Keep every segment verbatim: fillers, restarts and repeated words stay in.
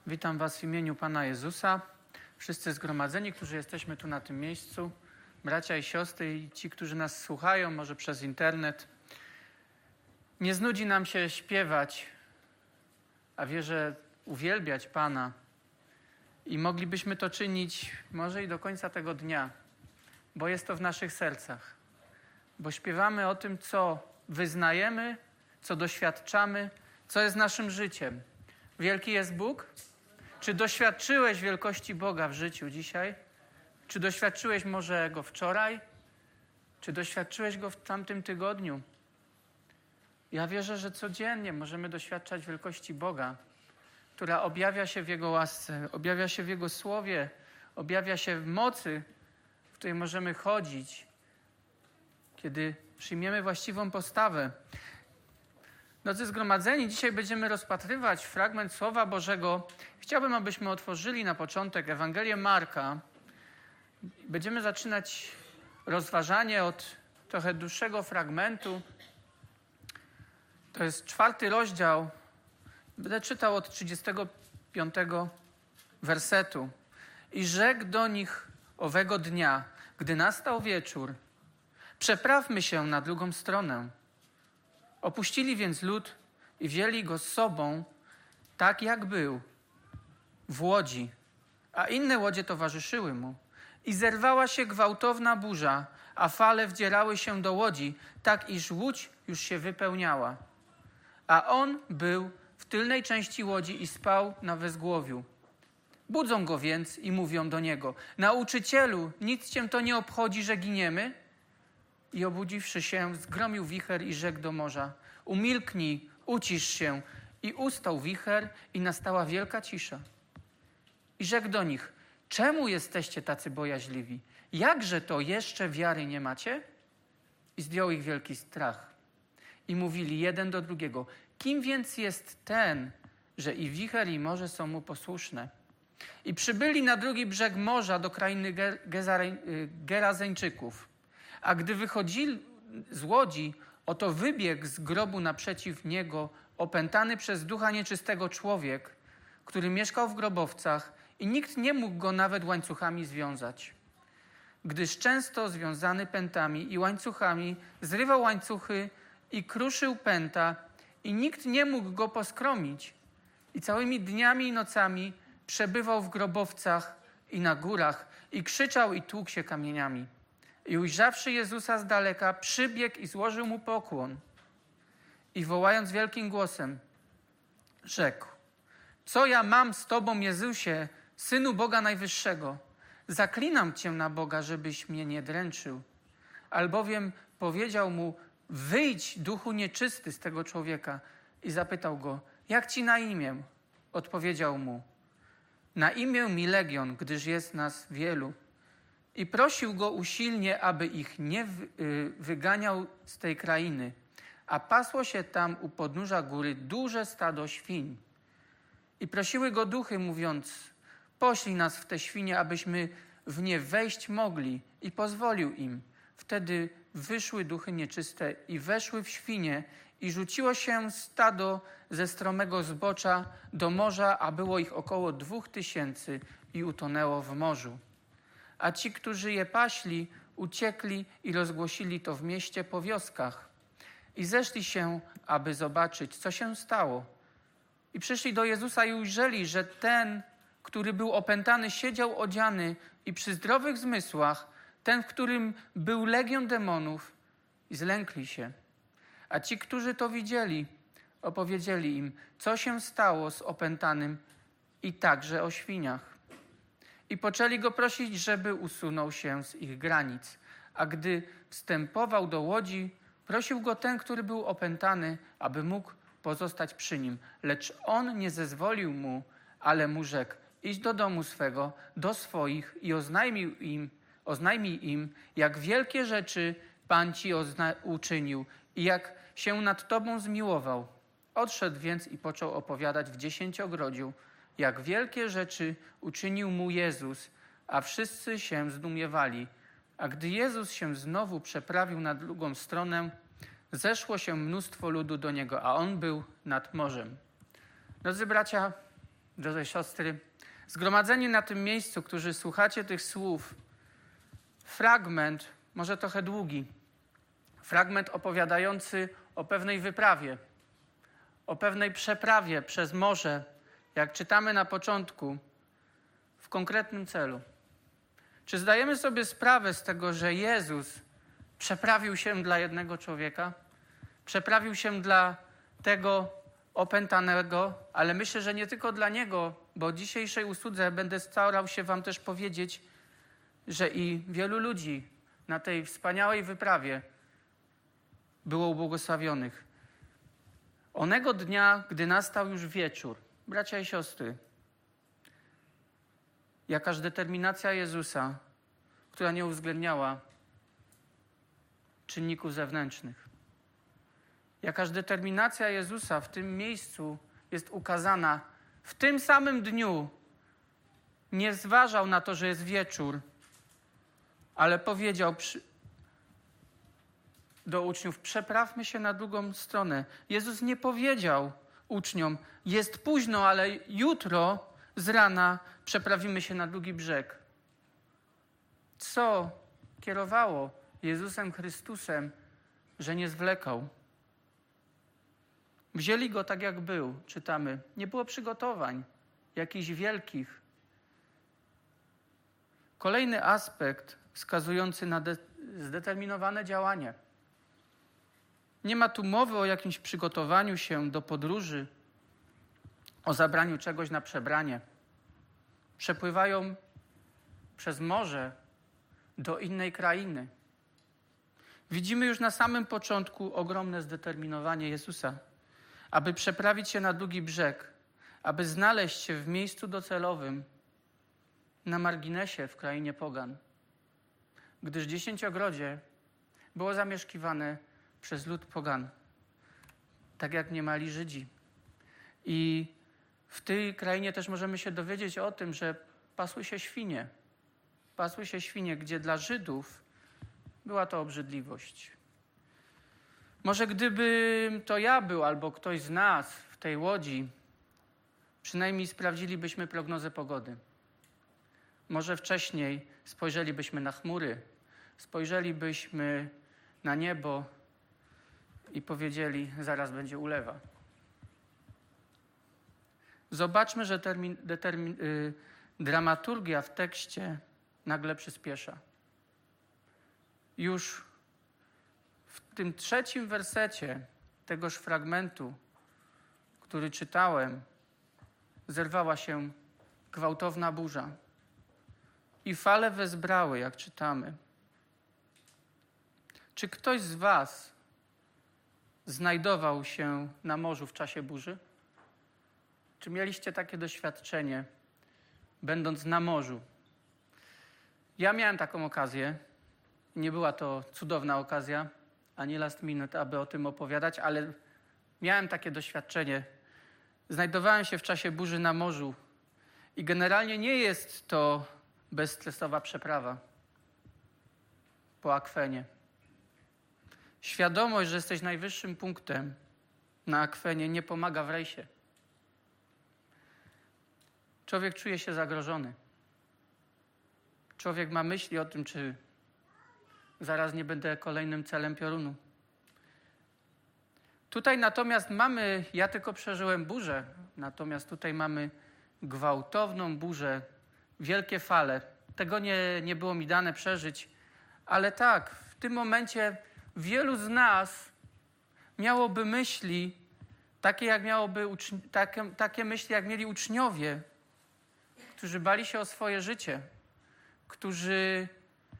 Witam Was w imieniu Pana Jezusa. Wszyscy zgromadzeni, którzy jesteśmy tu na tym miejscu, bracia i siostry i ci, którzy nas słuchają, może przez internet. Nie znudzi nam się śpiewać, a wierzę uwielbiać Pana. I moglibyśmy to czynić może i do końca tego dnia, bo jest to w naszych sercach. Bo śpiewamy o tym, co wyznajemy, co doświadczamy, co jest naszym życiem. Wielki jest Bóg? Czy doświadczyłeś wielkości Boga w życiu dzisiaj? Czy doświadczyłeś może Go wczoraj? Czy doświadczyłeś Go w tamtym tygodniu? Ja wierzę, że codziennie możemy doświadczać wielkości Boga, która objawia się w Jego łasce, objawia się w Jego słowie, objawia się w mocy, w której możemy chodzić, kiedy przyjmiemy właściwą postawę. Drodzy zgromadzeni, dzisiaj będziemy rozpatrywać fragment Słowa Bożego. Chciałbym, abyśmy otworzyli na początek Ewangelię Marka. Będziemy zaczynać rozważanie od trochę dłuższego fragmentu. To jest czwarty rozdział. Będę czytał od trzydziestego piątego wersetu. I rzekł do nich owego dnia, gdy nastał wieczór, przeprawmy się na drugą stronę. Opuścili więc lud i wzięli go z sobą, tak jak był, w łodzi, a inne łodzie towarzyszyły mu. I zerwała się gwałtowna burza, a fale wdzierały się do łodzi, tak iż łódź już się wypełniała. A on był w tylnej części łodzi i spał na wezgłowiu. Budzą go więc i mówią do niego: Nauczycielu, nic cię to nie obchodzi, że giniemy? I obudziwszy się, zgromił wicher i rzekł do morza: Umilknij, ucisz się. I ustał wicher i nastała wielka cisza. I rzekł do nich: Czemu jesteście tacy bojaźliwi? Jakże to jeszcze wiary nie macie? I zdjął ich wielki strach. I mówili jeden do drugiego: Kim więc jest ten, że i wicher i morze są mu posłuszne? I przybyli na drugi brzeg morza do krainy Gerazeńczyków. A gdy wychodzili z łodzi, oto wybiegł z grobu naprzeciw niego opętany przez ducha nieczystego człowiek, który mieszkał w grobowcach i nikt nie mógł go nawet łańcuchami związać. Gdyż często związany pętami i łańcuchami zrywał łańcuchy i kruszył pęta i nikt nie mógł go poskromić. I całymi dniami i nocami przebywał w grobowcach i na górach i krzyczał i tłukł się kamieniami. I ujrzawszy Jezusa z daleka, przybiegł i złożył mu pokłon. I wołając wielkim głosem, rzekł: Co ja mam z Tobą, Jezusie, Synu Boga Najwyższego? Zaklinam Cię na Boga, żebyś mnie nie dręczył. Albowiem powiedział mu: Wyjdź, duchu nieczysty, z tego człowieka. I zapytał go: Jak Ci na imię? Odpowiedział mu: Na imię mi Legion, gdyż jest nas wielu. I prosił go usilnie, aby ich nie wyganiał z tej krainy. A pasło się tam u podnóża góry duże stado świń. I prosiły go duchy, mówiąc: Poślij nas w te świnie, abyśmy w nie wejść mogli. I pozwolił im. Wtedy wyszły duchy nieczyste i weszły w świnie i rzuciło się stado ze stromego zbocza do morza, a było ich około dwóch tysięcy i utonęło w morzu. A ci, którzy je paśli, uciekli i rozgłosili to w mieście po wioskach. I zeszli się, aby zobaczyć, co się stało. I przyszli do Jezusa i ujrzeli, że ten, który był opętany, siedział odziany i przy zdrowych zmysłach, ten, w którym był legion demonów, i zlękli się. A ci, którzy to widzieli, opowiedzieli im, co się stało z opętanym i także o świniach. I poczęli go prosić, żeby usunął się z ich granic. A gdy wstępował do łodzi, prosił go ten, który był opętany, aby mógł pozostać przy nim. Lecz on nie zezwolił mu, ale mu rzekł: Idź do domu swego, do swoich i oznajmił im, oznajmij im, jak wielkie rzeczy Pan ci ozna- uczynił i jak się nad tobą zmiłował. Odszedł więc i począł opowiadać w dziesięciogrodziu, jak wielkie rzeczy uczynił mu Jezus, a wszyscy się zdumiewali. A gdy Jezus się znowu przeprawił na drugą stronę, zeszło się mnóstwo ludu do Niego, a On był nad morzem. Drodzy bracia, drodzy siostry, zgromadzeni na tym miejscu, którzy słuchacie tych słów, fragment, może trochę długi, fragment opowiadający o pewnej wyprawie, o pewnej przeprawie przez morze, jak czytamy na początku, w konkretnym celu. Czy zdajemy sobie sprawę z tego, że Jezus przeprawił się dla jednego człowieka? Przeprawił się dla tego opętanego, ale myślę, że nie tylko dla niego, bo w dzisiejszej usłudze będę starał się wam też powiedzieć, że i wielu ludzi na tej wspaniałej wyprawie było ubłogosławionych. Onego dnia, gdy nastał już wieczór, bracia i siostry, jakaż determinacja Jezusa, która nie uwzględniała czynników zewnętrznych. Jakaż determinacja Jezusa w tym miejscu jest ukazana. W tym samym dniu nie zważał na to, że jest wieczór, ale powiedział przy... do uczniów, przeprawmy się na drugą stronę. Jezus nie powiedział uczniom, jest późno, ale jutro z rana przeprawimy się na drugi brzeg. Co kierowało Jezusem Chrystusem, że nie zwlekał? Wzięli go tak, jak był, czytamy. Nie było przygotowań jakichś wielkich. Kolejny aspekt wskazujący na de- zdeterminowane działanie. Nie ma tu mowy o jakimś przygotowaniu się do podróży, o zabraniu czegoś na przebranie. Przepływają przez morze do innej krainy. Widzimy już na samym początku ogromne zdeterminowanie Jezusa, aby przeprawić się na drugi brzeg, aby znaleźć się w miejscu docelowym, na marginesie w krainie pogan. Gdyż dziesięciogrodzie było zamieszkiwane przez lud pogan, tak jak niemali Żydzi. I w tej krainie też możemy się dowiedzieć o tym, że pasły się świnie. Pasły się świnie, gdzie dla Żydów była to obrzydliwość. Może gdybym to ja był albo ktoś z nas w tej łodzi, przynajmniej sprawdzilibyśmy prognozę pogody. Może wcześniej spojrzelibyśmy na chmury, spojrzelibyśmy na niebo i powiedzieli, zaraz będzie ulewa. Zobaczmy, że termin, determin, y, dramaturgia w tekście nagle przyspiesza. Już w tym trzecim wersecie tegoż fragmentu, który czytałem, zerwała się gwałtowna burza i fale wezbrały, jak czytamy. Czy ktoś z was znajdował się na morzu w czasie burzy? Czy mieliście takie doświadczenie, będąc na morzu? Ja miałem taką okazję. Nie była to cudowna okazja, ani last minute, aby o tym opowiadać, ale miałem takie doświadczenie. Znajdowałem się w czasie burzy na morzu i generalnie nie jest to bezstresowa przeprawa po akwenie. Świadomość, że jesteś najwyższym punktem na akwenie, nie pomaga w rejsie. Człowiek czuje się zagrożony. Człowiek ma myśli o tym, czy zaraz nie będę kolejnym celem piorunu. Tutaj natomiast mamy, ja tylko przeżyłem burzę, natomiast tutaj mamy gwałtowną burzę, wielkie fale. Tego nie, nie było mi dane przeżyć, ale tak, w tym momencie wielu z nas miałoby myśli, takie, jak miałoby uczni- takie, takie myśli, jak mieli uczniowie, którzy bali się o swoje życie, którzy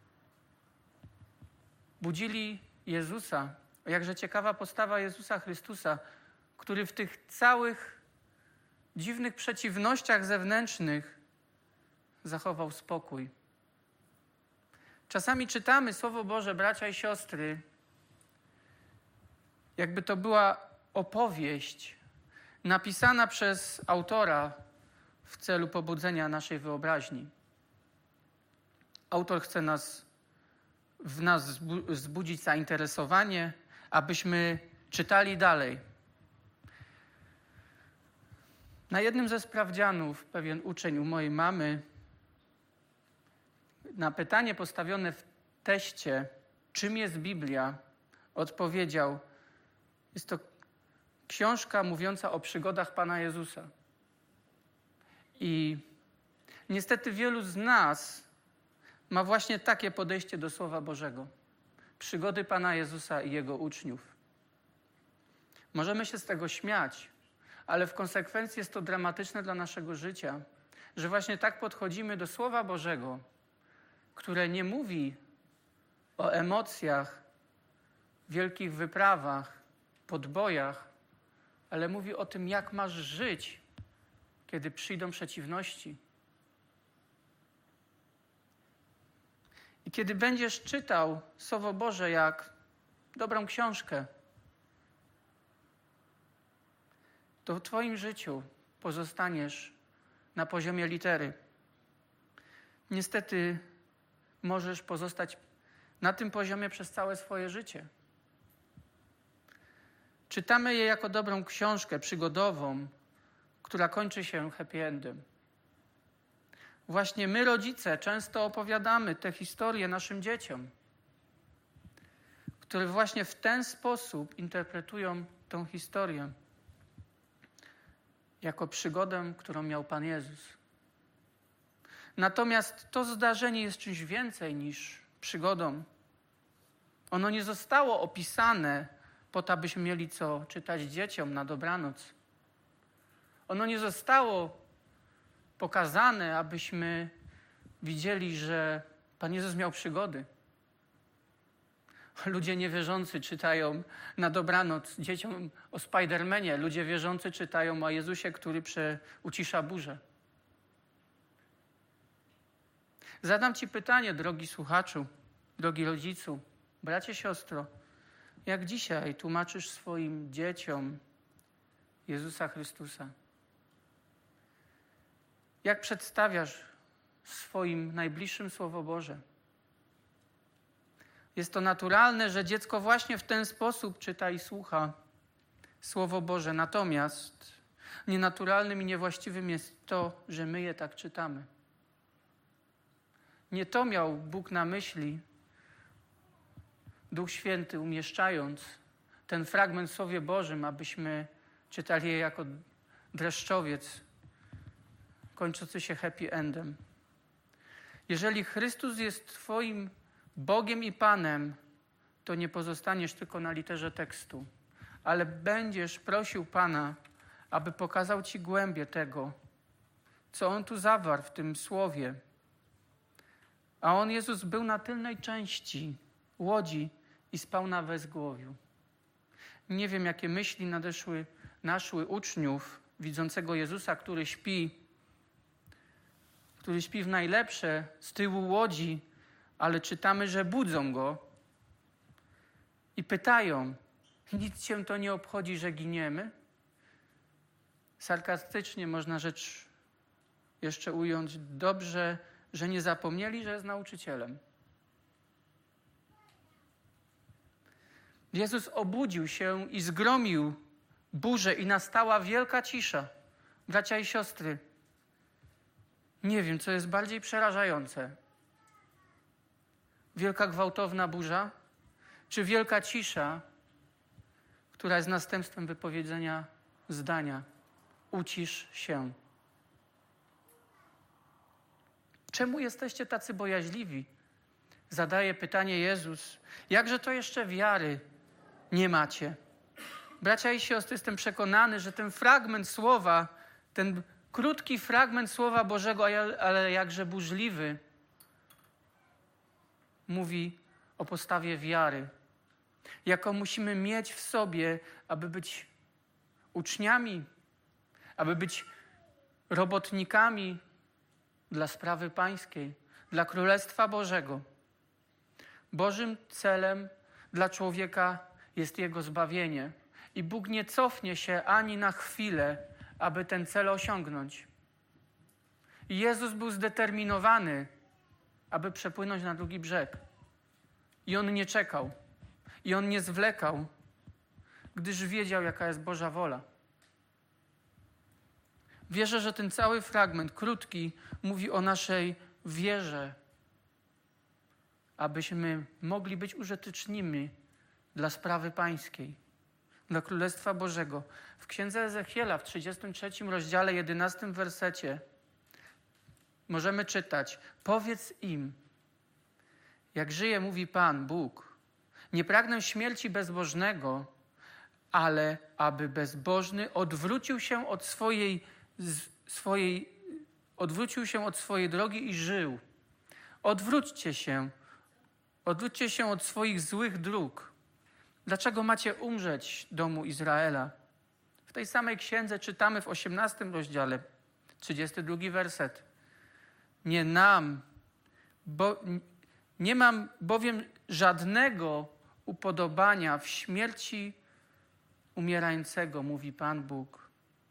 budzili Jezusa. Jakże ciekawa postawa Jezusa Chrystusa, który w tych całych dziwnych przeciwnościach zewnętrznych zachował spokój. Czasami czytamy Słowo Boże, bracia i siostry, jakby to była opowieść napisana przez autora w celu pobudzenia naszej wyobraźni. Autor chce nas, w nas wzbudzić zainteresowanie, abyśmy czytali dalej. Na jednym ze sprawdzianów pewien uczeń u mojej mamy na pytanie postawione w teście, czym jest Biblia, odpowiedział: jest to książka mówiąca o przygodach Pana Jezusa. I niestety wielu z nas ma właśnie takie podejście do Słowa Bożego. Przygody Pana Jezusa i Jego uczniów. Możemy się z tego śmiać, ale w konsekwencji jest to dramatyczne dla naszego życia, że właśnie tak podchodzimy do Słowa Bożego, które nie mówi o emocjach, wielkich wyprawach, podbojach, ale mówi o tym, jak masz żyć, kiedy przyjdą przeciwności. I kiedy będziesz czytał Słowo Boże jak dobrą książkę, to w twoim życiu pozostaniesz na poziomie litery. Niestety możesz pozostać na tym poziomie przez całe swoje życie. Czytamy je jako dobrą książkę przygodową, która kończy się happy endem. Właśnie my, rodzice, często opowiadamy te historie naszym dzieciom, które właśnie w ten sposób interpretują tą historię jako przygodę, którą miał Pan Jezus. Natomiast to zdarzenie jest czymś więcej niż przygodą. Ono nie zostało opisane po to, abyśmy mieli co czytać dzieciom na dobranoc. Ono nie zostało pokazane, abyśmy widzieli, że Pan Jezus miał przygody. Ludzie niewierzący czytają na dobranoc dzieciom o Spidermanie. Ludzie wierzący czytają o Jezusie, który prze, ucisza burzę. Zadam ci pytanie, drogi słuchaczu, drogi rodzicu, bracie, siostro. Jak dzisiaj tłumaczysz swoim dzieciom Jezusa Chrystusa? Jak przedstawiasz swoim najbliższym Słowo Boże? Jest to naturalne, że dziecko właśnie w ten sposób czyta i słucha Słowo Boże. Natomiast nienaturalnym i niewłaściwym jest to, że my je tak czytamy. Nie to miał Bóg na myśli, Duch Święty umieszczając ten fragment w Słowie Bożym, abyśmy czytali je jako dreszczowiec kończący się happy endem. Jeżeli Chrystus jest twoim Bogiem i Panem, to nie pozostaniesz tylko na literze tekstu, ale będziesz prosił Pana, aby pokazał ci głębię tego, co On tu zawarł w tym słowie. A On, Jezus, był na tylnej części łodzi i spał na wezgłowiu. Nie wiem, jakie myśli nadeszły, naszły uczniów widzącego Jezusa, który śpi, który śpi w najlepsze z tyłu łodzi, ale czytamy, że budzą go i pytają: nic cię to nie obchodzi, że giniemy? Sarkastycznie można rzecz jeszcze ująć. Dobrze, że nie zapomnieli, że jest nauczycielem. Jezus obudził się i zgromił burzę i nastała wielka cisza. Bracia i siostry, nie wiem, co jest bardziej przerażające. Wielka gwałtowna burza, czy wielka cisza, która jest następstwem wypowiedzenia zdania: ucisz się. Czemu jesteście tacy bojaźliwi? Zadaje pytanie Jezus. Jakże to jeszcze wiary nie macie? Bracia i siostry, jestem przekonany, że ten fragment słowa, ten krótki fragment Słowa Bożego, ale jakże burzliwy, mówi o postawie wiary, jaką musimy mieć w sobie, aby być uczniami, aby być robotnikami dla sprawy pańskiej, dla Królestwa Bożego. Bożym celem dla człowieka jest jego zbawienie i Bóg nie cofnie się ani na chwilę, aby ten cel osiągnąć. I Jezus był zdeterminowany, aby przepłynąć na drugi brzeg. I On nie czekał. I On nie zwlekał, gdyż wiedział, jaka jest Boża wola. Wierzę, że ten cały fragment, krótki, mówi o naszej wierze, abyśmy mogli być użytecznymi dla sprawy pańskiej, dla Królestwa Bożego. W Księdze Ezechiela w trzydziestym trzecim rozdziale, jedenastym wersecie możemy czytać: powiedz im, jak żyje, mówi Pan Bóg, nie pragnę śmierci bezbożnego, ale aby bezbożny odwrócił się od swojej, swojej, odwrócił się od swojej drogi i żył. Odwróćcie się, odwróćcie się od swoich złych dróg. Dlaczego macie umrzeć, domu Izraela? W tej samej księdze czytamy w osiemnastym rozdziale, trzydziesty drugi werset. Nie nam, bo nie mam bowiem żadnego upodobania w śmierci umierającego, mówi Pan Bóg.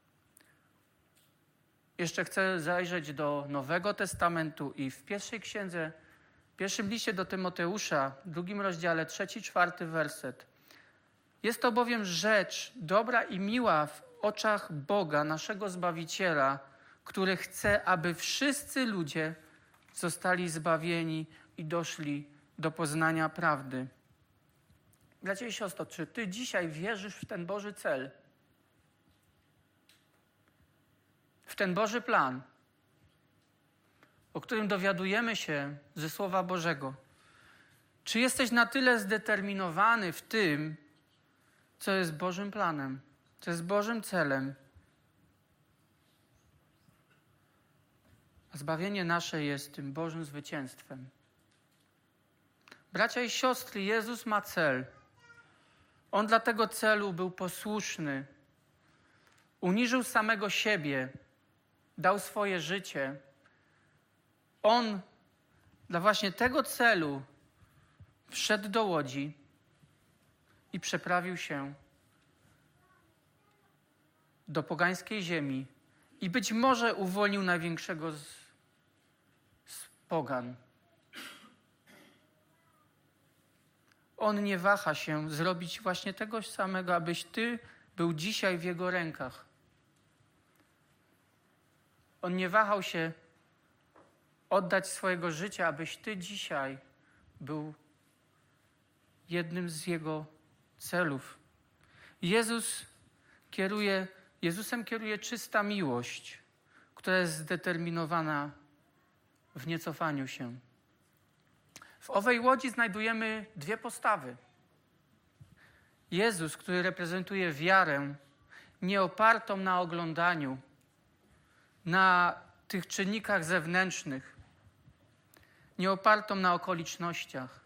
Jeszcze chcę zajrzeć do Nowego Testamentu i w pierwszej księdze, w pierwszym liście do Tymoteusza, w drugim rozdziale, trzeci, czwarty werset. Jest to bowiem rzecz dobra i miła w oczach Boga, naszego Zbawiciela, który chce, aby wszyscy ludzie zostali zbawieni i doszli do poznania prawdy. Bracia i siostro, czy ty dzisiaj wierzysz w ten Boży cel? W ten Boży plan, o którym dowiadujemy się ze Słowa Bożego? Czy jesteś na tyle zdeterminowany w tym, co jest Bożym planem, co jest Bożym celem? A zbawienie nasze jest tym Bożym zwycięstwem. Bracia i siostry, Jezus ma cel. On dla tego celu był posłuszny. Uniżył samego siebie. Dał swoje życie. On dla właśnie tego celu wszedł do łodzi i przeprawił się do pogańskiej ziemi i być może uwolnił największego z, z pogan. On nie waha się zrobić właśnie tego samego, abyś ty był dzisiaj w Jego rękach. On nie wahał się oddać swojego życia, abyś ty dzisiaj był jednym z Jego celów. Jezus kieruje, Jezusem kieruje czysta miłość, która jest zdeterminowana w niecofaniu się. W owej łodzi znajdujemy dwie postawy. Jezus, który reprezentuje wiarę nie opartą na oglądaniu, na tych czynnikach zewnętrznych, nie opartą na okolicznościach.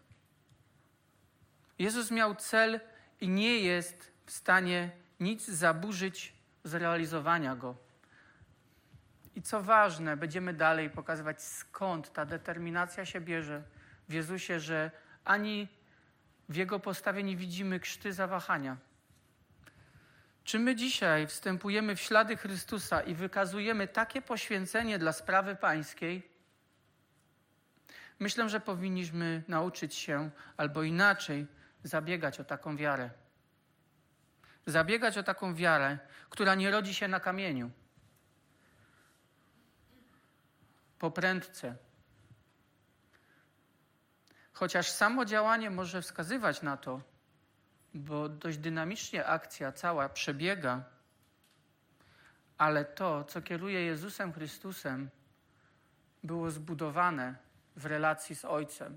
Jezus miał cel i nie jest w stanie nic zaburzyć z realizowania go. I co ważne, będziemy dalej pokazywać, skąd ta determinacja się bierze w Jezusie, że ani w Jego postawie nie widzimy krzty zawahania. Czy my dzisiaj wstępujemy w ślady Chrystusa i wykazujemy takie poświęcenie dla sprawy pańskiej? Myślę, że powinniśmy nauczyć się, albo inaczej, zabiegać o taką wiarę. Zabiegać o taką wiarę, która nie rodzi się na kamieniu, po prędce. Chociaż samo działanie może wskazywać na to, bo dość dynamicznie akcja cała przebiega, ale to, co kieruje Jezusem Chrystusem, było zbudowane w relacji z Ojcem.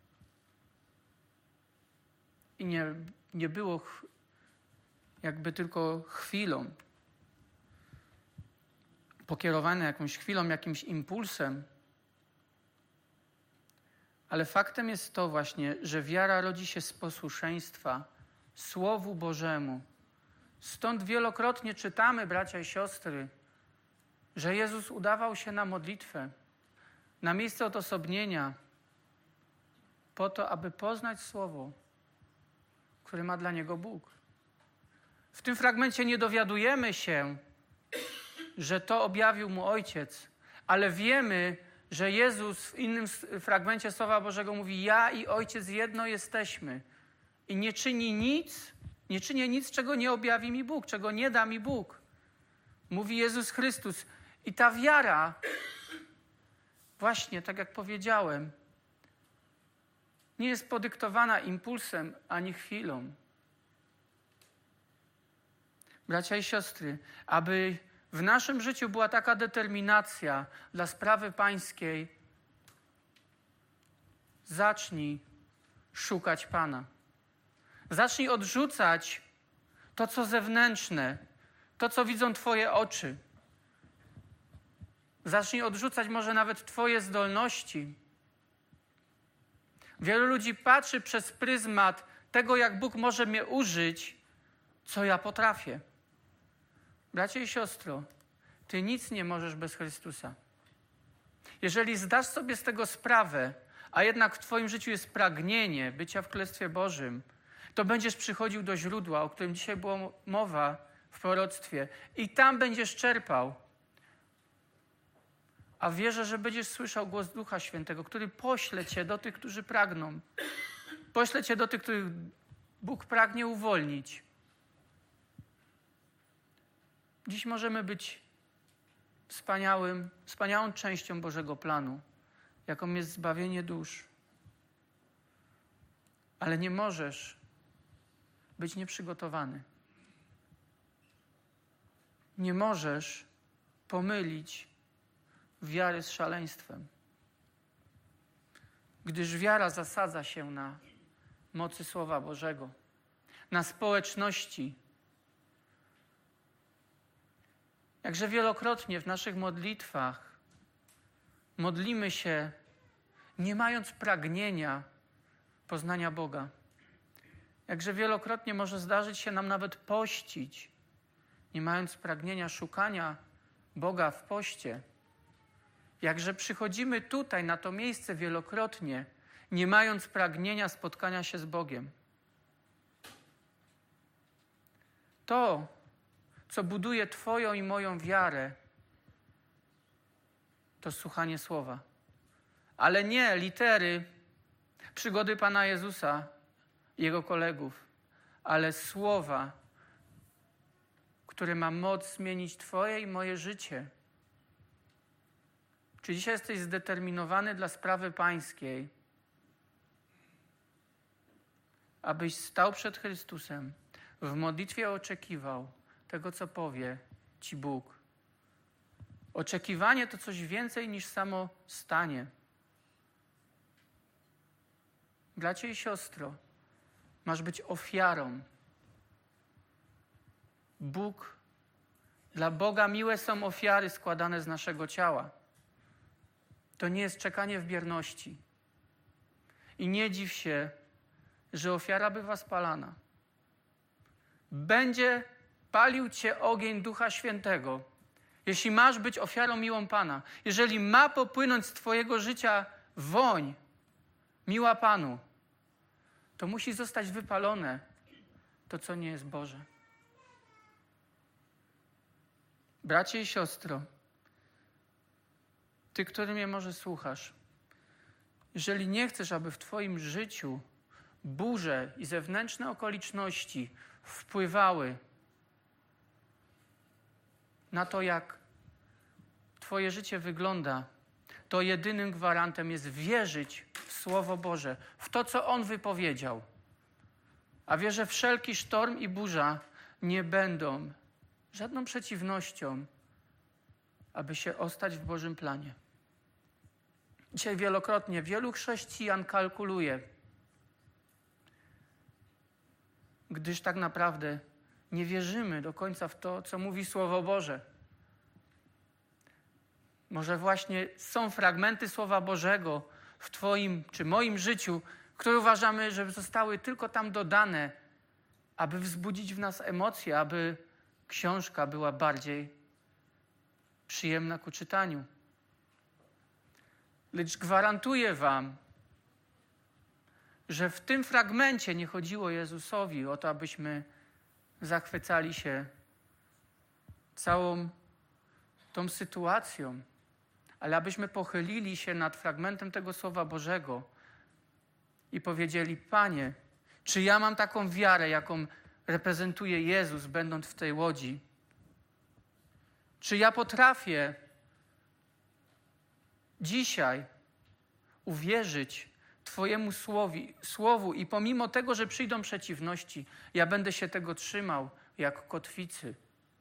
I nie, nie było ch- jakby tylko chwilą, pokierowane jakąś chwilą, jakimś impulsem, ale faktem jest to właśnie, że wiara rodzi się z posłuszeństwa Słowu Bożemu. Stąd wielokrotnie czytamy, bracia i siostry, że Jezus udawał się na modlitwę, na miejsce odosobnienia, po to, aby poznać Słowo, które ma dla Niego Bóg. W tym fragmencie nie dowiadujemy się, że to objawił Mu Ojciec, ale wiemy, że Jezus w innym fragmencie Słowa Bożego mówi: ja i Ojciec jedno jesteśmy. I nie czyni nic, nie czynię nic, czego nie objawi mi Bóg, czego nie da mi Bóg. Mówi Jezus Chrystus: I ta wiara, właśnie tak jak powiedziałem, nie jest podyktowana impulsem ani chwilą. Bracia i siostry, aby w naszym życiu była taka determinacja dla sprawy pańskiej, zacznij szukać Pana. Zacznij odrzucać to, co zewnętrzne, to, co widzą twoje oczy. Zacznij odrzucać może nawet twoje zdolności. Wielu ludzi patrzy przez pryzmat tego, jak Bóg może mnie użyć, co ja potrafię. Bracie i siostro, ty nic nie możesz bez Chrystusa. Jeżeli zdasz sobie z tego sprawę, a jednak w twoim życiu jest pragnienie bycia w Królestwie Bożym, to będziesz przychodził do źródła, o którym dzisiaj była mowa w proroctwie, i tam będziesz czerpał. A wierzę, że będziesz słyszał głos Ducha Świętego, który pośle cię do tych, którzy pragną. Pośle cię do tych, których Bóg pragnie uwolnić. Dziś możemy być wspaniałym, wspaniałą częścią Bożego planu, jaką jest zbawienie dusz. Ale nie możesz być nieprzygotowany. Nie możesz pomylić wiary z szaleństwem. Gdyż wiara zasadza się na mocy Słowa Bożego, na społeczności. Jakże wielokrotnie w naszych modlitwach modlimy się, nie mając pragnienia poznania Boga. Jakże wielokrotnie może zdarzyć się nam nawet pościć, nie mając pragnienia szukania Boga w poście. Jakże przychodzimy tutaj, na to miejsce wielokrotnie, nie mając pragnienia spotkania się z Bogiem. To, co buduje twoją i moją wiarę, to słuchanie Słowa. Ale nie litery, przygody Pana Jezusa i Jego kolegów, ale Słowa, które ma moc zmienić twoje i moje życie. Czy dzisiaj jesteś zdeterminowany dla sprawy pańskiej, abyś stał przed Chrystusem, w modlitwie oczekiwał tego, co powie ci Bóg? Oczekiwanie to coś więcej niż samo stanie. Bracie i siostro, masz być ofiarą. Bóg, dla Boga miłe są ofiary składane z naszego ciała. To nie jest czekanie w bierności. I nie dziw się, że ofiara bywa spalana. Będzie palił cię ogień Ducha Świętego, jeśli masz być ofiarą miłą Pana. Jeżeli ma popłynąć z twojego życia woń miła Panu, to musi zostać wypalone to, co nie jest Boże. Bracie i siostro, ty, który mnie może słuchasz, jeżeli nie chcesz, aby w twoim życiu burze i zewnętrzne okoliczności wpływały na to, jak twoje życie wygląda, to jedynym gwarantem jest wierzyć w Słowo Boże, w to, co On wypowiedział. A wierzę, wszelki sztorm i burza nie będą żadną przeciwnością, aby się ostać w Bożym planie. Dzisiaj wielokrotnie wielu chrześcijan kalkuluje, gdyż tak naprawdę nie wierzymy do końca w to, co mówi Słowo Boże. Może właśnie są fragmenty Słowa Bożego w twoim czy moim życiu, które uważamy, że zostały tylko tam dodane, aby wzbudzić w nas emocje, aby książka była bardziej przyjemna ku czytaniu. Lecz gwarantuję wam, że w tym fragmencie nie chodziło Jezusowi o to, abyśmy zachwycali się całą tą sytuacją, ale abyśmy pochylili się nad fragmentem tego Słowa Bożego i powiedzieli: Panie, czy ja mam taką wiarę, jaką reprezentuje Jezus, będąc w tej łodzi? Czy ja potrafię dzisiaj uwierzyć Twojemu słowi, słowu i pomimo tego, że przyjdą przeciwności, ja będę się tego trzymał jak kotwicy,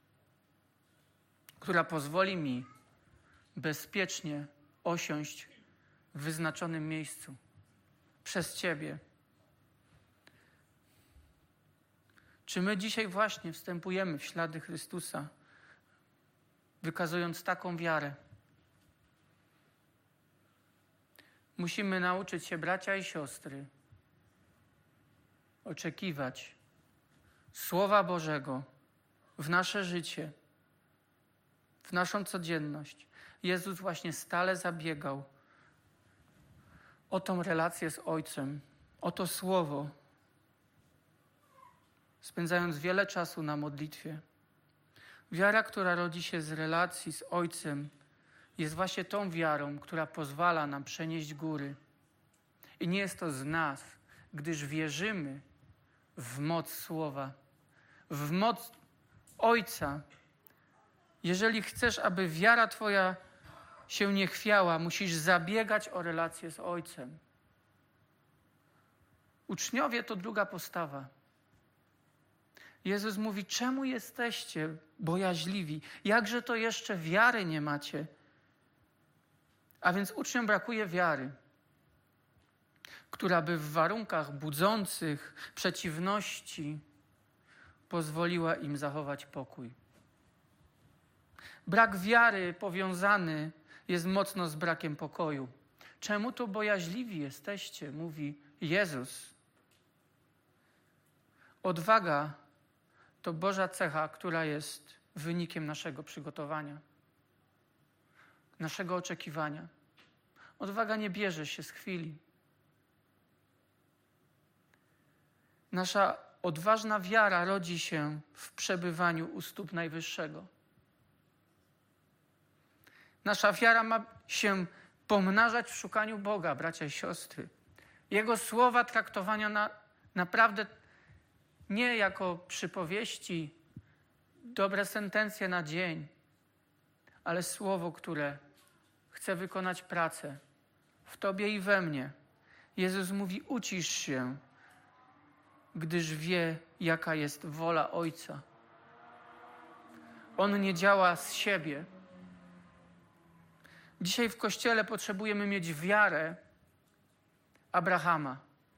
która pozwoli mi bezpiecznie osiąść w wyznaczonym miejscu przez Ciebie. Czy my dzisiaj właśnie wstępujemy w ślady Chrystusa, wykazując taką wiarę? Musimy nauczyć się, bracia i siostry, oczekiwać Słowa Bożego w nasze życie, w naszą codzienność. Jezus właśnie stale zabiegał o tą relację z Ojcem, o to Słowo, spędzając wiele czasu na modlitwie. Wiara, która rodzi się z relacji z Ojcem, jest właśnie tą wiarą, która pozwala nam przenieść góry. I nie jest to z nas, gdyż wierzymy w moc Słowa, w moc Ojca. Jeżeli chcesz, aby wiara Twoja się nie chwiała, musisz zabiegać o relację z Ojcem. Uczniowie to druga postawa. Jezus mówi, czemu jesteście bojaźliwi? Jakże to jeszcze wiary nie macie? A więc uczniom brakuje wiary, która by w warunkach budzących przeciwności pozwoliła im zachować pokój. Brak wiary powiązany jest mocno z brakiem pokoju. Czemu to bojaźliwi jesteście? Mówi Jezus. Odwaga to Boża cecha, która jest wynikiem naszego przygotowania, naszego oczekiwania. Odwaga nie bierze się z chwili. Nasza odważna wiara rodzi się w przebywaniu u stóp Najwyższego. Nasza wiara ma się pomnażać w szukaniu Boga, bracia i siostry. Jego słowa traktowania na, naprawdę nie jako przypowieści, dobre sentencje na dzień, ale słowo, które chce wykonać pracę w Tobie i we mnie. Jezus mówi, ucisz się, gdyż wie, jaka jest wola Ojca. On nie działa z siebie. Dzisiaj w Kościele potrzebujemy mieć wiarę Abrahama,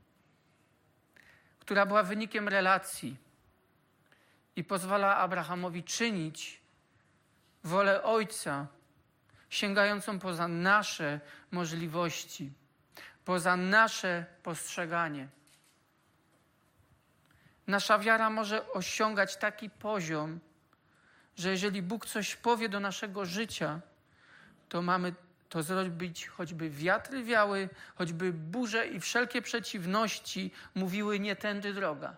która była wynikiem relacji i pozwala Abrahamowi czynić wolę Ojca, sięgającą poza nasze możliwości, poza nasze postrzeganie. Nasza wiara może osiągać taki poziom, że jeżeli Bóg coś powie do naszego życia, to mamy to zrobić, choćby wiatry wiały, choćby burze i wszelkie przeciwności mówiły nie tędy droga.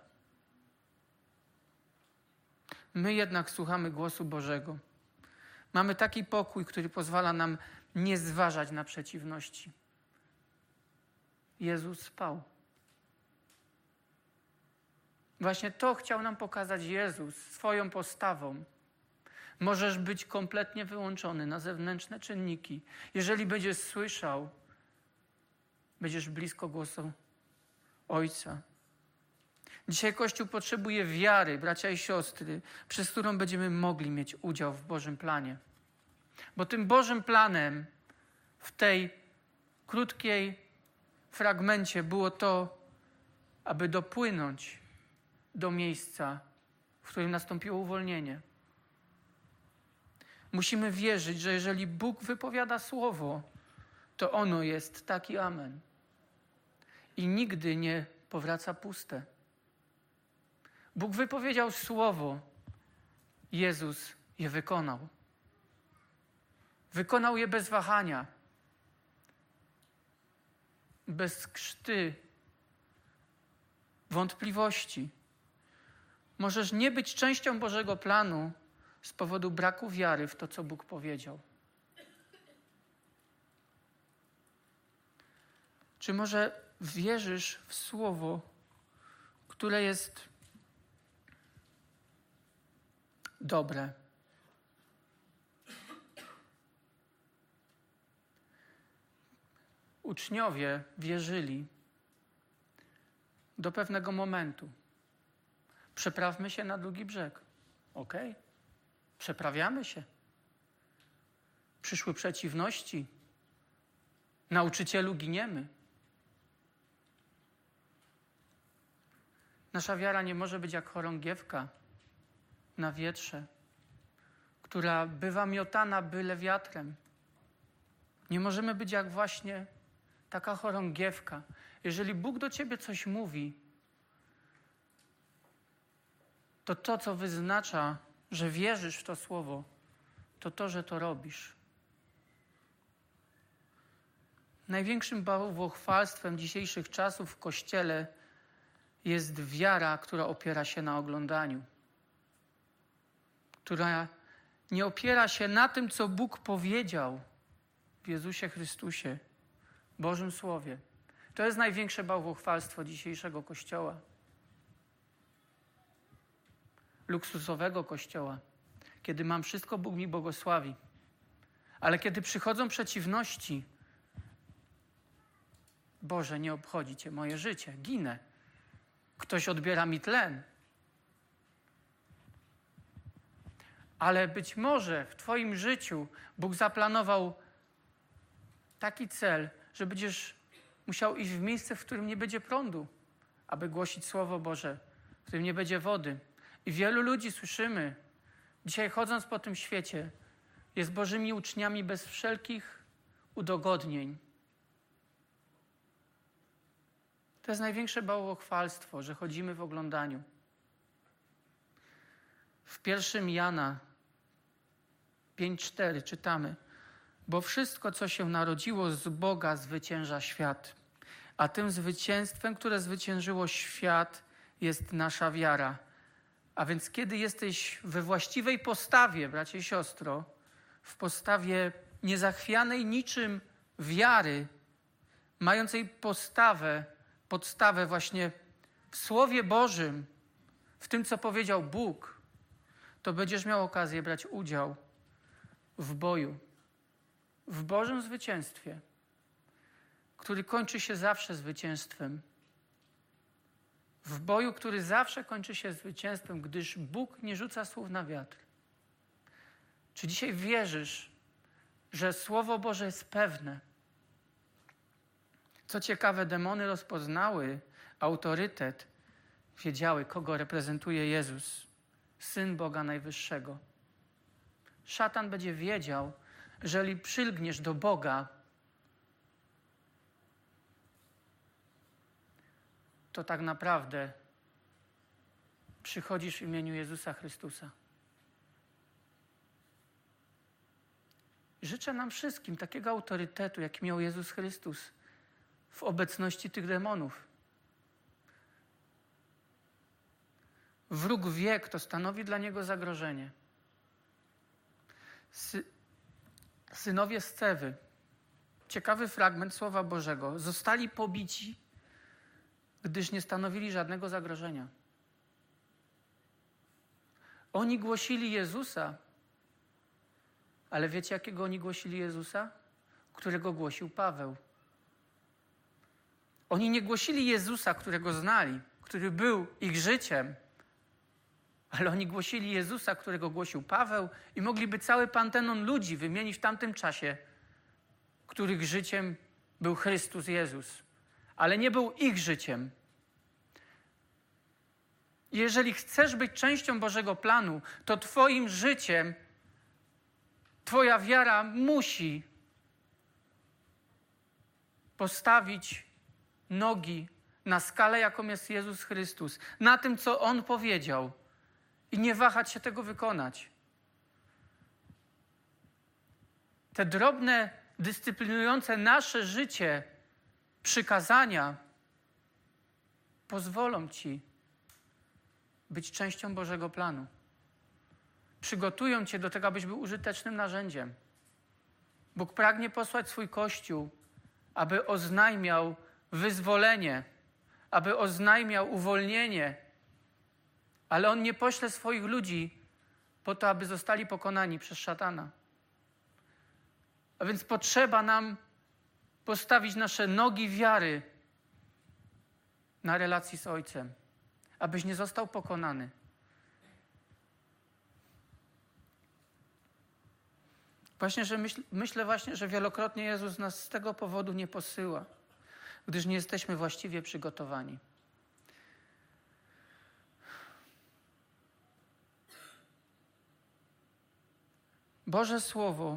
My jednak słuchamy głosu Bożego. Mamy taki pokój, który pozwala nam nie zważać na przeciwności. Jezus spał. Właśnie to chciał nam pokazać Jezus swoją postawą. Możesz być kompletnie wyłączony na zewnętrzne czynniki. Jeżeli będziesz słyszał, będziesz blisko głosu Ojca. Dzisiaj Kościół potrzebuje wiary, bracia i siostry, przez którą będziemy mogli mieć udział w Bożym planie. Bo tym Bożym planem w tej krótkiej fragmencie było to, aby dopłynąć do miejsca, w którym nastąpiło uwolnienie. Musimy wierzyć, że jeżeli Bóg wypowiada słowo, to ono jest tak i amen. I nigdy nie powraca puste. Bóg wypowiedział słowo, Jezus je wykonał. Wykonał je bez wahania, bez krzty, wątpliwości. Możesz nie być częścią Bożego planu z powodu braku wiary w to, co Bóg powiedział. Czy może wierzysz w słowo, które jest dobre? uczniowie wierzyli do pewnego momentu. Przeprawmy się na drugi brzeg. Okej? Okay? Przeprawiamy się. Przyszły przeciwności. Nauczycielu, giniemy. Nasza wiara nie może być jak chorągiewka na wietrze, która bywa miotana byle wiatrem. Nie możemy być jak właśnie taka chorągiewka. Jeżeli Bóg do ciebie coś mówi, to to, co wyznacza, że wierzysz w to słowo, to to, że to robisz. Największym bałwochwalstwem dzisiejszych czasów w Kościele jest wiara, która opiera się na oglądaniu. Która nie opiera się na tym, co Bóg powiedział w Jezusie Chrystusie, Bożym Słowie. To jest największe bałwochwalstwo dzisiejszego Kościoła. Luksusowego Kościoła. Kiedy mam wszystko, Bóg mi błogosławi. Ale kiedy przychodzą przeciwności, Boże, nie obchodzi Cię moje życie, ginę. Ktoś odbiera mi tlen. Ale być może w Twoim życiu Bóg zaplanował taki cel, że będziesz musiał iść w miejsce, w którym nie będzie prądu, aby głosić Słowo Boże, w którym nie będzie wody. I wielu ludzi słyszymy, dzisiaj chodząc po tym świecie, jest Bożymi uczniami bez wszelkich udogodnień. To jest największe bałwochwalstwo, że chodzimy w oglądaniu. W pierwszym Jana pięć cztery czytamy: bo wszystko, co się narodziło z Boga, zwycięża świat. A tym zwycięstwem, które zwyciężyło świat, jest nasza wiara. A więc kiedy jesteś we właściwej postawie, bracie i siostro, w postawie niezachwianej niczym wiary, mającej postawę, podstawę właśnie w Słowie Bożym, w tym, co powiedział Bóg, to będziesz miał okazję brać udział w boju, w Bożym zwycięstwie, który kończy się zawsze zwycięstwem. W boju, który zawsze kończy się zwycięstwem, gdyż Bóg nie rzuca słów na wiatr. Czy dzisiaj wierzysz, że Słowo Boże jest pewne? Co ciekawe, demony rozpoznały autorytet, wiedziały, kogo reprezentuje Jezus, Syn Boga Najwyższego. Szatan będzie wiedział, jeżeli przylgniesz do Boga, to tak naprawdę przychodzisz w imieniu Jezusa Chrystusa. Życzę nam wszystkim takiego autorytetu, jaki miał Jezus Chrystus w obecności tych demonów. Wróg wie, kto stanowi dla niego zagrożenie. Sy- synowie Scewy, ciekawy fragment Słowa Bożego, zostali pobici, gdyż nie stanowili żadnego zagrożenia. Oni głosili Jezusa, ale wiecie, jakiego oni głosili Jezusa? Którego głosił Paweł. Oni nie głosili Jezusa, którego znali, który był ich życiem, ale oni głosili Jezusa, którego głosił Paweł i mogliby cały pantenon ludzi wymienić w tamtym czasie, których życiem był Chrystus Jezus, ale nie był ich życiem. Jeżeli chcesz być częścią Bożego planu, to twoim życiem twoja wiara musi postawić nogi na skalę, jaką jest Jezus Chrystus, na tym, co On powiedział i nie wahać się tego wykonać. Te drobne, dyscyplinujące nasze życie przykazania pozwolą ci być częścią Bożego planu. Przygotują cię do tego, abyś był użytecznym narzędziem. Bóg pragnie posłać swój Kościół, aby oznajmiał wyzwolenie, aby oznajmiał uwolnienie, ale On nie pośle swoich ludzi po to, aby zostali pokonani przez szatana. A więc potrzeba nam postawić nasze nogi wiary na relacji z Ojcem, abyś nie został pokonany. Właśnie, że myśl, myślę właśnie, że wielokrotnie Jezus nas z tego powodu nie posyła, gdyż nie jesteśmy właściwie przygotowani. Boże Słowo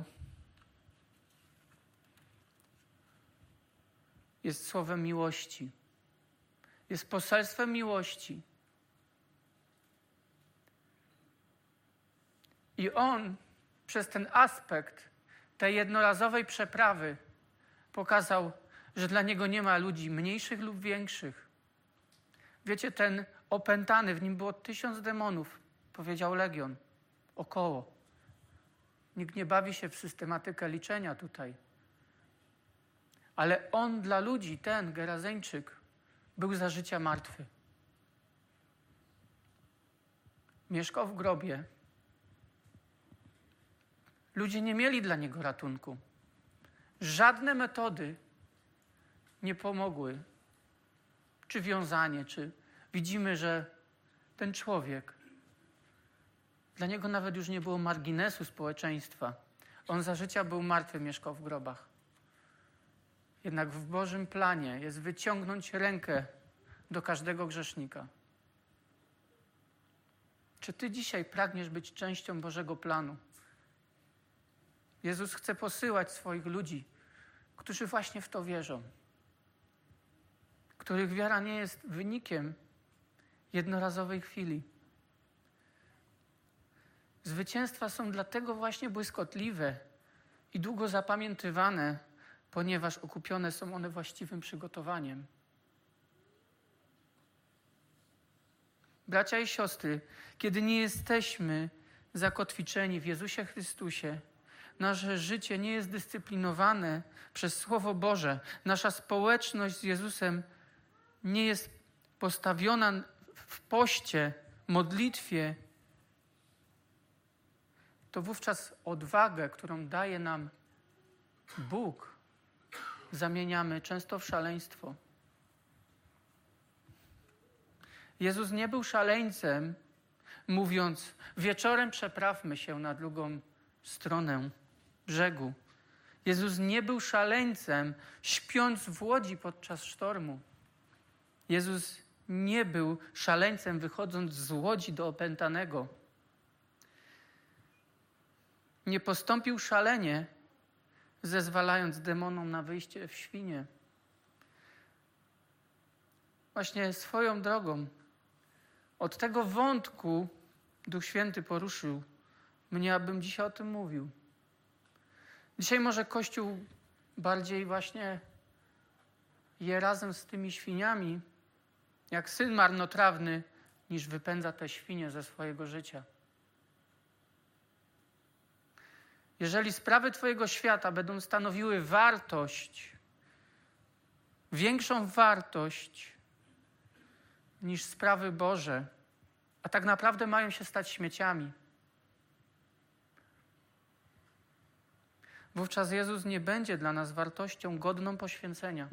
jest słowem miłości. Jest poselstwem miłości. I On przez ten aspekt tej jednorazowej przeprawy pokazał, że dla Niego nie ma ludzi mniejszych lub większych. Wiecie, ten opętany, w nim było tysiąc demonów, powiedział Legion. Około. Nikt nie bawi się w systematykę liczenia tutaj. Ale on dla ludzi, ten Gerazeńczyk, był za życia martwy. Mieszkał w grobie. Ludzie nie mieli dla niego ratunku. Żadne metody nie pomogły. Czy wiązanie, czy widzimy, że ten człowiek, dla niego nawet już nie było marginesu społeczeństwa. On za życia był martwy, mieszkał w grobach. Jednak w Bożym planie jest wyciągnąć rękę do każdego grzesznika. Czy ty dzisiaj pragniesz być częścią Bożego planu? Jezus chce posyłać swoich ludzi, którzy właśnie w to wierzą. Których wiara nie jest wynikiem jednorazowej chwili. Zwycięstwa są dlatego właśnie błyskotliwe i długo zapamiętywane, ponieważ okupione są one właściwym przygotowaniem. Bracia i siostry, kiedy nie jesteśmy zakotwiczeni w Jezusie Chrystusie, nasze życie nie jest dyscyplinowane przez Słowo Boże, nasza społeczność z Jezusem nie jest postawiona w poście, modlitwie, to wówczas odwagę, którą daje nam Bóg, zamieniamy często w szaleństwo. Jezus nie był szaleńcem, mówiąc, wieczorem przeprawmy się na drugą stronę brzegu. Jezus nie był szaleńcem, śpiąc w łodzi podczas sztormu. Jezus nie był szaleńcem, wychodząc z łodzi do opętanego. Nie postąpił szalenie, zezwalając demonom na wyjście w świnie. Właśnie swoją drogą od tego wątku Duch Święty poruszył mnie, abym dzisiaj o tym mówił. Dzisiaj może Kościół bardziej właśnie je razem z tymi świniami, jak syn marnotrawny, niż wypędza te świnie ze swojego życia. Jeżeli sprawy twojego świata będą stanowiły wartość, większą wartość niż sprawy Boże, a tak naprawdę mają się stać śmieciami, wówczas Jezus nie będzie dla nas wartością godną poświęcenia.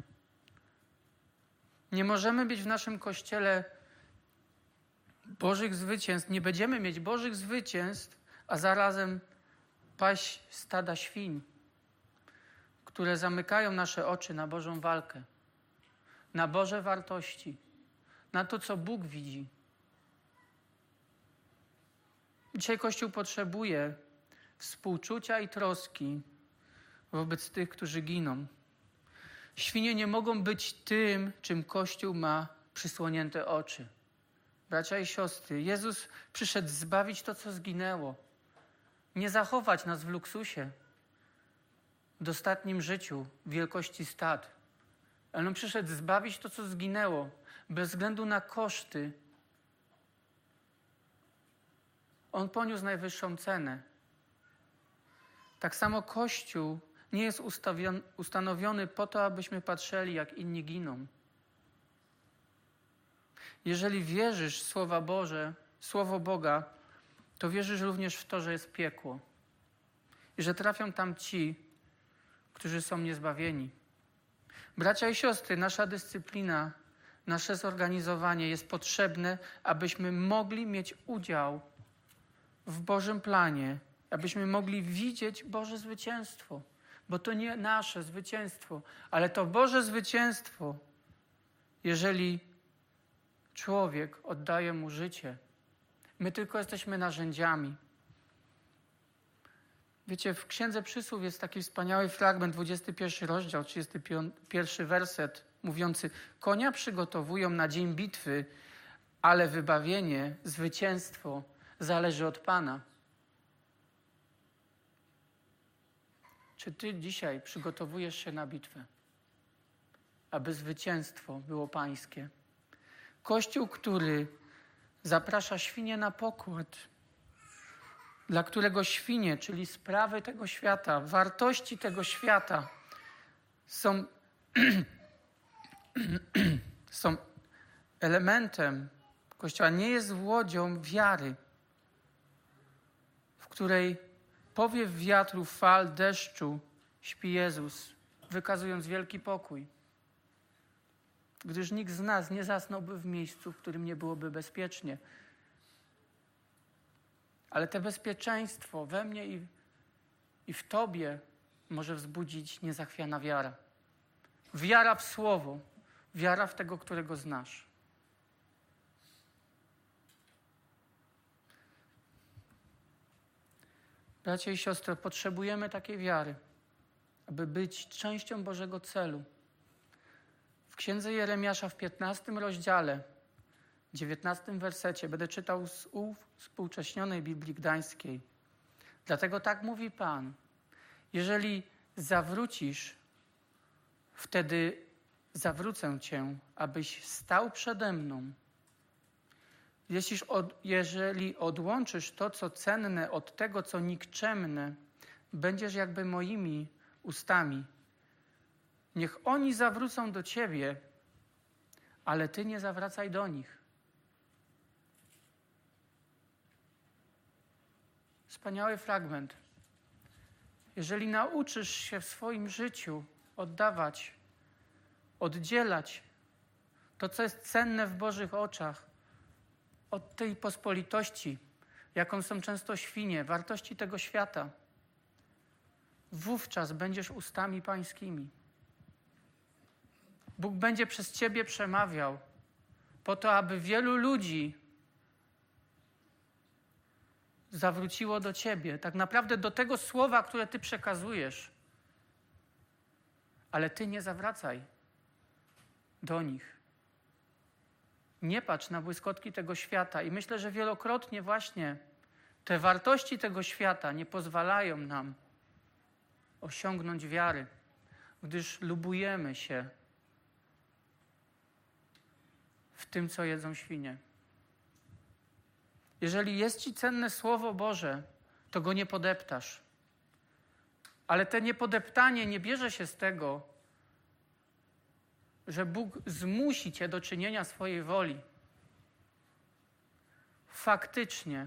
Nie możemy mieć w naszym Kościele Bożych zwycięstw, nie będziemy mieć Bożych zwycięstw, a zarazem paść stada świń, które zamykają nasze oczy na Bożą walkę, na Boże wartości, na to, co Bóg widzi. Dzisiaj Kościół potrzebuje współczucia i troski wobec tych, którzy giną. Świnie nie mogą być tym, czym Kościół ma przysłonięte oczy. Bracia i siostry, Jezus przyszedł zbawić to, co zginęło. Nie zachować nas w luksusie, w dostatnim życiu, w wielkości stad. Ale On przyszedł zbawić to, co zginęło, bez względu na koszty. On poniósł najwyższą cenę. Tak samo Kościół nie jest ustanowiony po to, abyśmy patrzyli, jak inni giną. Jeżeli wierzysz w Słowa Boże, Słowo Boga, to wierzysz również w to, że jest piekło i że trafią tam ci, którzy są niezbawieni. Bracia i siostry, nasza dyscyplina, nasze zorganizowanie jest potrzebne, abyśmy mogli mieć udział w Bożym planie, abyśmy mogli widzieć Boże zwycięstwo. Bo to nie nasze zwycięstwo, ale to Boże zwycięstwo, jeżeli człowiek oddaje mu życie. My tylko jesteśmy narzędziami. Wiecie, w Księdze Przysłów jest taki wspaniały fragment, dwudziesty pierwszy rozdział, trzydziesty pierwszy werset, mówiący: konia przygotowują na dzień bitwy, ale wybawienie, zwycięstwo zależy od Pana. Czy ty dzisiaj przygotowujesz się na bitwę, aby zwycięstwo było pańskie? Kościół, który zaprasza świnie na pokład, dla którego świnie, czyli sprawy tego świata, wartości tego świata są, są elementem Kościoła, nie jest łodzią wiary, w której powiew wiatru, fal, deszczu śpi Jezus, wykazując wielki pokój. Gdyż nikt z nas nie zasnąłby w miejscu, w którym nie byłoby bezpiecznie. Ale to bezpieczeństwo we mnie i, i w Tobie może wzbudzić niezachwiana wiara. Wiara w Słowo, wiara w tego, którego znasz. Bracia i siostry, potrzebujemy takiej wiary, aby być częścią Bożego celu. W Księdze Jeremiasza w piętnastym rozdziale, dziewiętnastym wersecie, będę czytał z uwspółcześnionej Biblii Gdańskiej. Dlatego tak mówi Pan: jeżeli zawrócisz, wtedy zawrócę Cię, abyś stał przede mną. Jeśli, od, jeżeli odłączysz to, co cenne, od tego, co nikczemne, będziesz jakby moimi ustami. Niech oni zawrócą do Ciebie, ale Ty nie zawracaj do nich. Wspaniały fragment. Jeżeli nauczysz się w swoim życiu oddawać, oddzielać to, co jest cenne w Bożych oczach, od tej pospolitości, jaką są często świnie, wartości tego świata, wówczas będziesz ustami pańskimi. Bóg będzie przez Ciebie przemawiał po to, aby wielu ludzi zawróciło do Ciebie, tak naprawdę do tego słowa, które Ty przekazujesz. Ale Ty nie zawracaj do nich. Nie patrz na błyskotki tego świata. I myślę, że wielokrotnie właśnie te wartości tego świata nie pozwalają nam osiągnąć wiary, gdyż lubujemy się w tym, co jedzą świnie. Jeżeli jest Ci cenne Słowo Boże, to go nie podeptasz. Ale to niepodeptanie nie bierze się z tego, że Bóg zmusi Cię do czynienia swojej woli. Faktycznie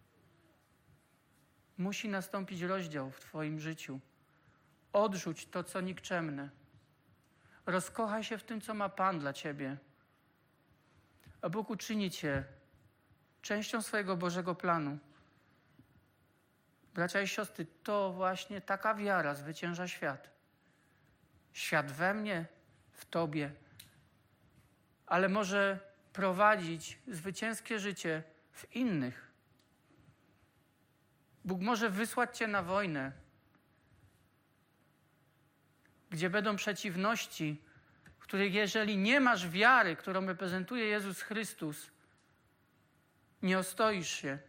musi nastąpić rozdział w Twoim życiu. Odrzuć to, co nikczemne. Rozkochaj się w tym, co ma Pan dla Ciebie. A Bóg uczyni Cię częścią swojego Bożego planu. Bracia i siostry, to właśnie taka wiara zwycięża świat. Świat we mnie, w Tobie, ale może prowadzić zwycięskie życie w innych. Bóg może wysłać Cię na wojnę, gdzie będą przeciwności, w których jeżeli nie masz wiary, którą reprezentuje Jezus Chrystus, nie ostoisz się.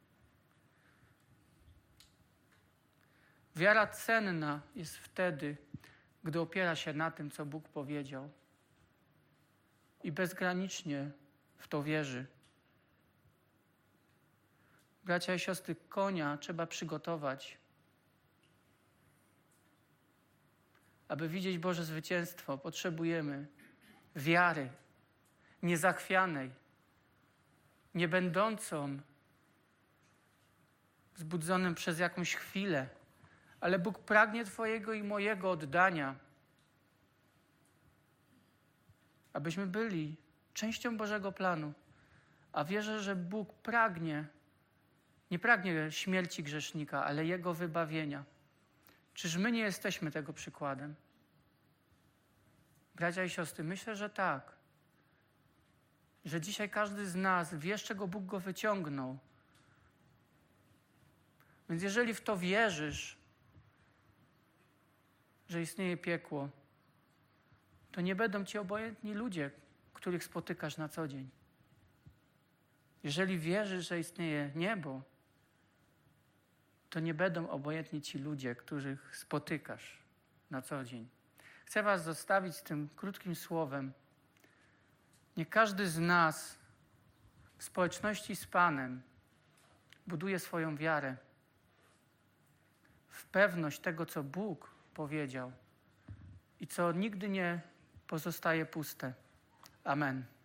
Wiara cenna jest wtedy, gdy opiera się na tym, co Bóg powiedział i bezgranicznie w to wierzy. Bracia i siostry, konia trzeba przygotować, aby widzieć Boże zwycięstwo. Potrzebujemy wiary niezachwianej, nie będącą wzbudzonym przez jakąś chwilę, ale Bóg pragnie Twojego i mojego oddania. abyśmy byli częścią Bożego planu. A wierzę, że Bóg pragnie, nie pragnie śmierci grzesznika, ale Jego wybawienia. Czyż my nie jesteśmy tego przykładem? Bracia i siostry, myślę, że tak. Że dzisiaj każdy z nas wie, z czego Bóg go wyciągnął. Więc jeżeli w to wierzysz, że istnieje piekło, to nie będą ci obojętni ludzie, których spotykasz na co dzień. Jeżeli wierzysz, że istnieje niebo, to nie będą obojętni ci ludzie, których spotykasz na co dzień. Chcę was zostawić z tym krótkim słowem. Niech każdy z nas w społeczności z Panem buduje swoją wiarę w pewność tego, co Bóg powiedział i co nigdy nie pozostaje puste. Amen.